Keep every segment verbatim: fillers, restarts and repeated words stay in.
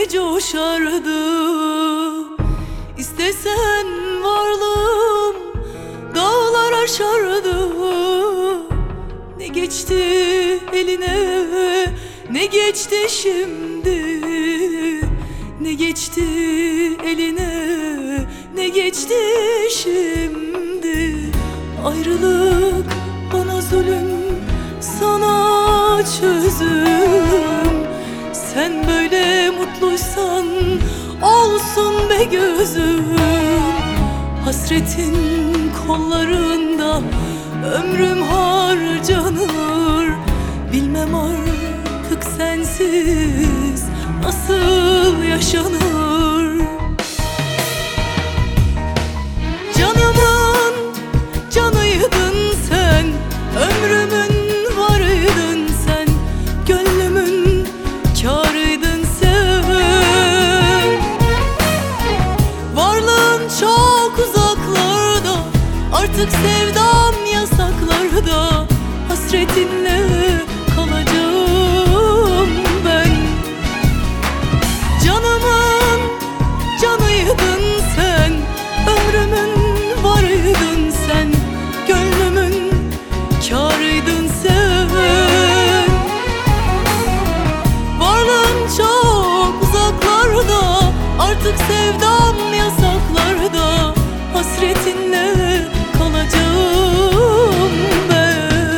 ne coşardı. İstesen varlığım dağlar aşardı. Ne geçti eline, ne geçti şimdi, ne geçti eline, ne geçti şimdi. Ayrılık bana zulüm, sana çözüm. Sen böyle mutluysan olsun be gözüm. Hasretin kollarında ömrüm harcanır. Bilmem artık sensiz nasıl yaşanır. Canımın canıydın sen, ömrümün varıydın sen, gönlümün kârıydın sen. Varlığın çok uzaklarda, artık sevdam yasaklarda. Hasretinle kalacağım ben. Canımın canıydın sen, ömrümün varıydın sen, gönlümün kârıydın sen. Varlığın çok uzaklarda, artık sevdam yasaklarda. Hasretinle kalacağım ben.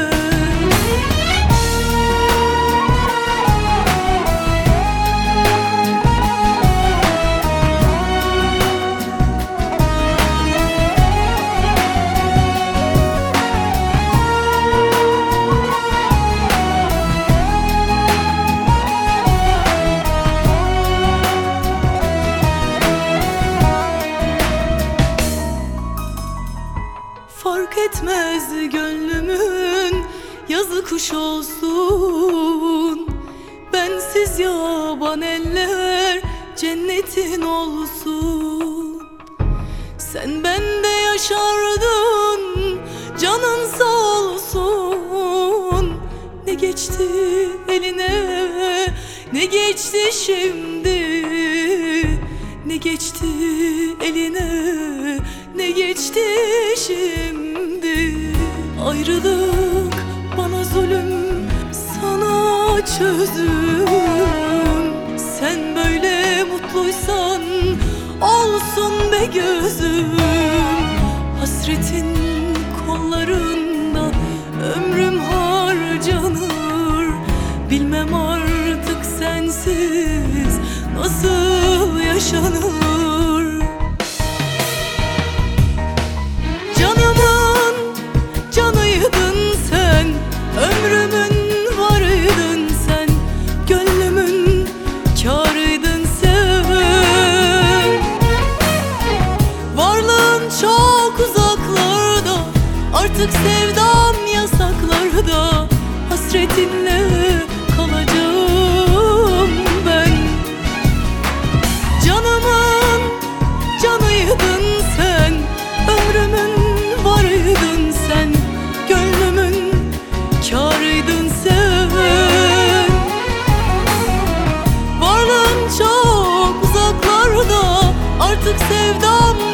Fark etmez gönlümün yazı kuş olsun. Bensiz yaban eller cennetin olsun. Sen bende yaşardın, canın sağ olsun. Ne geçti eline, ne geçti şimdi, ne geçti eline, ne geçti şimdi. Ayrılık bana zulüm, sana çözüm. Sen böyle mutluysan olsun be gözüm. Hasretin kollarında ömrüm harcanır. Bilmem artık sensiz nasıl yaşanır. Canımın canıydın sen, ömrümün varıydın sen, gönlümün kârıydın sen. Varlığın çok uzaklarda, artık sevdam yasaklarda. Hasretinle kalacağım ben. Canımın canıydın sen, ömrümün varıydın sen, gönlümün kârıydın sen. Varlığın çok uzaklarda, artık sevdam